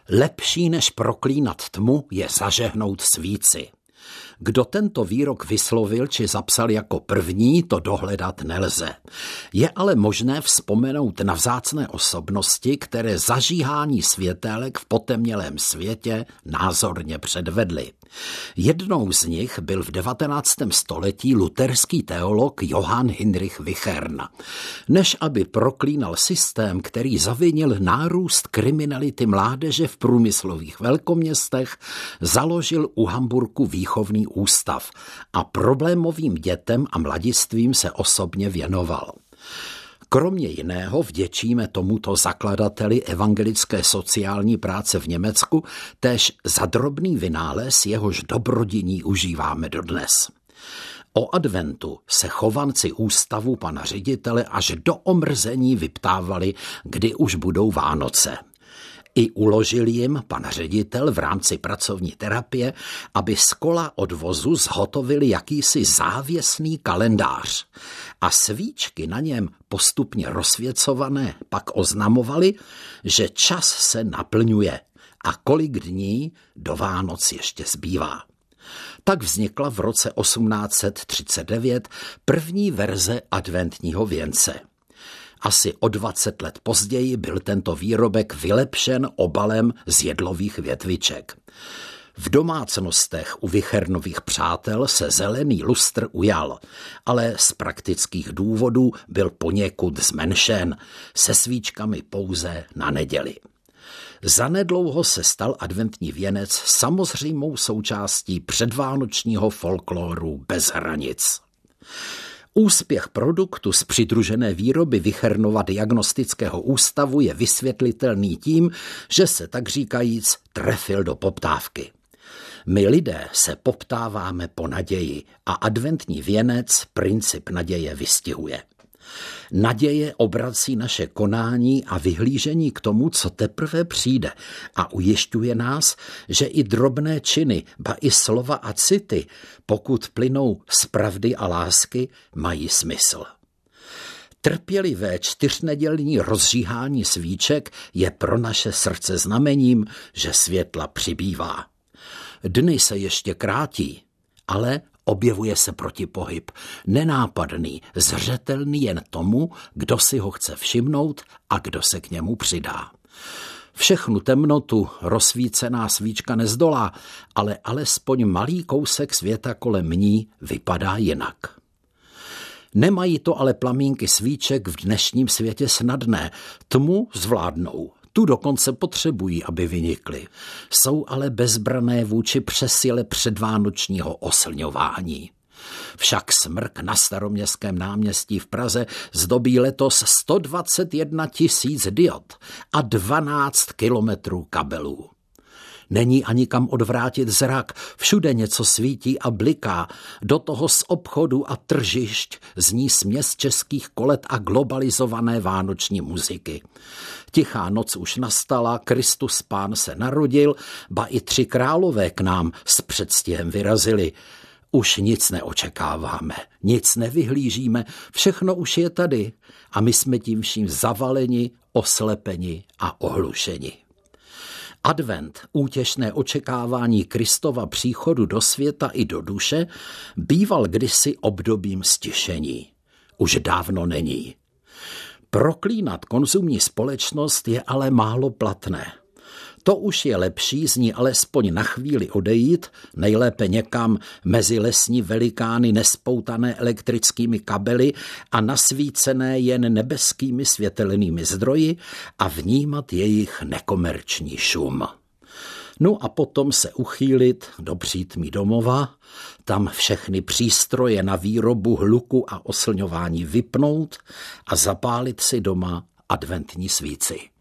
Lepší než proklínat tmu je zažehnout svíci. Kdo tento výrok vyslovil či zapsal jako první, to dohledat nelze. Je ale možné vzpomenout na vzácné osobnosti, které zažíhání světélek v potemnělém světě názorně předvedly. Jednou z nich byl v 19. století luterský teolog Johann Heinrich Wichern. Než aby proklínal systém, který zavinil nárůst kriminality mládeže v průmyslových velkoměstech, založil u Hamburku výchovný ústav a problémovým dětem a mladistvím se osobně věnoval. Kromě jiného vděčíme tomuto zakladateli evangelické sociální práce v Německu též za drobný vynález, jehož dobrodiní užíváme dodnes. O adventu se chovanci ústavu pana ředitele až do omrzení vyptávali, kdy už budou Vánoce. I uložil jim pan ředitel v rámci pracovní terapie, aby z kola odvozu zhotovili jakýsi závěsný kalendář a svíčky na něm postupně rozsvěcované pak oznamovaly, že čas se naplňuje a kolik dní do Vánoc ještě zbývá. Tak vznikla v roce 1839 první verze adventního věnce. Asi o 20 let později byl tento výrobek vylepšen obalem z jedlových větviček. V domácnostech u Wichernových přátel se zelený lustr ujal, ale z praktických důvodů byl poněkud zmenšen, se svíčkami pouze na neděli. Zanedlouho se stal adventní věnec samozřejmou součástí předvánočního folkloru bez hranic. Úspěch produktu z přidružené výroby Wichernova diagnostického ústavu je vysvětlitelný tím, že se tak říkajíc trefil do poptávky. My lidé se poptáváme po naději a adventní věnec princip naděje vystihuje. Naděje obrací naše konání a vyhlížení k tomu, co teprve přijde a ujišťuje nás, že i drobné činy, ba i slova a city, pokud plynou z pravdy a lásky, mají smysl. Trpělivé 4nedělní rozžíhání svíček je pro naše srdce znamením, že světla přibývá. Dny se ještě krátí, ale objevuje se protipohyb, nenápadný, zřetelný jen tomu, kdo si ho chce všimnout a kdo se k němu přidá. Všechnu temnotu rozsvícená svíčka nezdolá, ale alespoň malý kousek světa kolem ní vypadá jinak. Nemají to ale plamínky svíček v dnešním světě snadné, tmu zvládnou. Tu dokonce potřebují, aby vynikly. Jsou ale bezbrané vůči přesile předvánočního oslňování. Však smrk na Staroměstském náměstí v Praze zdobí letos 121 000 diod a 12 kilometrů kabelů. Není ani kam odvrátit zrak, všude něco svítí a bliká, do toho z obchodu a tržišť zní směs českých kolet a globalizované vánoční muziky. Tichá noc už nastala, Kristus Pán se narodil, ba i 3 králové k nám s předstihem vyrazili. Už nic neočekáváme, nic nevyhlížíme, všechno už je tady a my jsme tím vším zavaleni, oslepeni a ohlušeni. Advent, útěšné očekávání Kristova příchodu do světa i do duše, býval kdysi obdobím stišení. Už dávno není. Proklínat konzumní společnost je ale málo platné. To už je lepší z ní alespoň na chvíli odejít, nejlépe někam mezi lesní velikány nespoutané elektrickými kabely a nasvícené jen nebeskými světelnými zdroji a vnímat jejich nekomerční šum. No a potom se uchýlit do přítmí domova, tam všechny přístroje na výrobu hluku a oslňování vypnout a zapálit si doma adventní svíci.